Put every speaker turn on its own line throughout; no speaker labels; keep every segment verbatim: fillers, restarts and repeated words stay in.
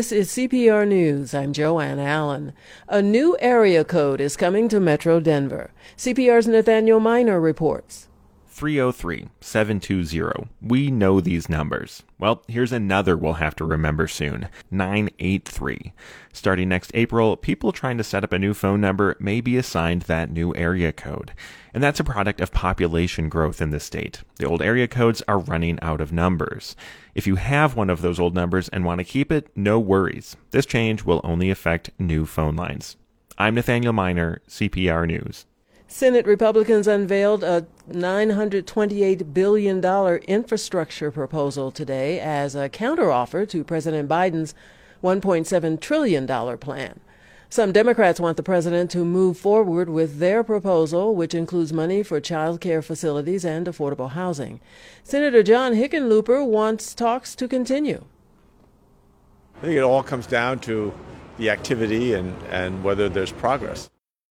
This is C P R News. I'm Joanne Allen. A new area code is coming to Metro Denver. C P R's Nathaniel Miner reports.
three oh three, seven two zero. We know these numbers. Well, here's another we'll have to remember soon. nine eight three. Starting next April, people trying to set up a new phone number may be assigned that new area code. And that's a product of population growth in the state. The old area codes are running out of numbers. If you have one of those old numbers and want to keep it, no worries. This change will only affect new phone lines. I'm Nathaniel Miner, C P R News.
Senate Republicans unveiled a nine hundred twenty-eight billion dollars infrastructure proposal today as a counteroffer to President Biden's one point seven trillion dollars plan. Some Democrats want the president to move forward with their proposal, which includes money for child care facilities and affordable housing. Senator John Hickenlooper wants talks to continue.
I think it all comes down to the activity and, and whether there's progress.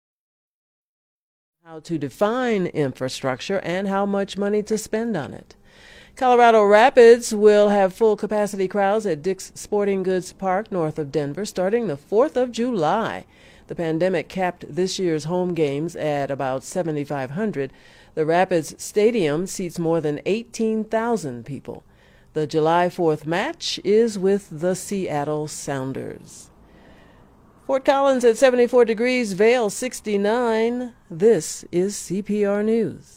How to define infrastructure and how much money to spend on it. Colorado Rapids will have full capacity crowds at Dick's Sporting Goods Park north of Denver starting the fourth of July. The pandemic capped this year's home games at about seventy-five hundred. The Rapids Stadium seats more than eighteen thousand people. The July fourth match is with the Seattle Sounders. Fort Collins at seventy-four degrees, Vail sixty-nine. This is C P R News.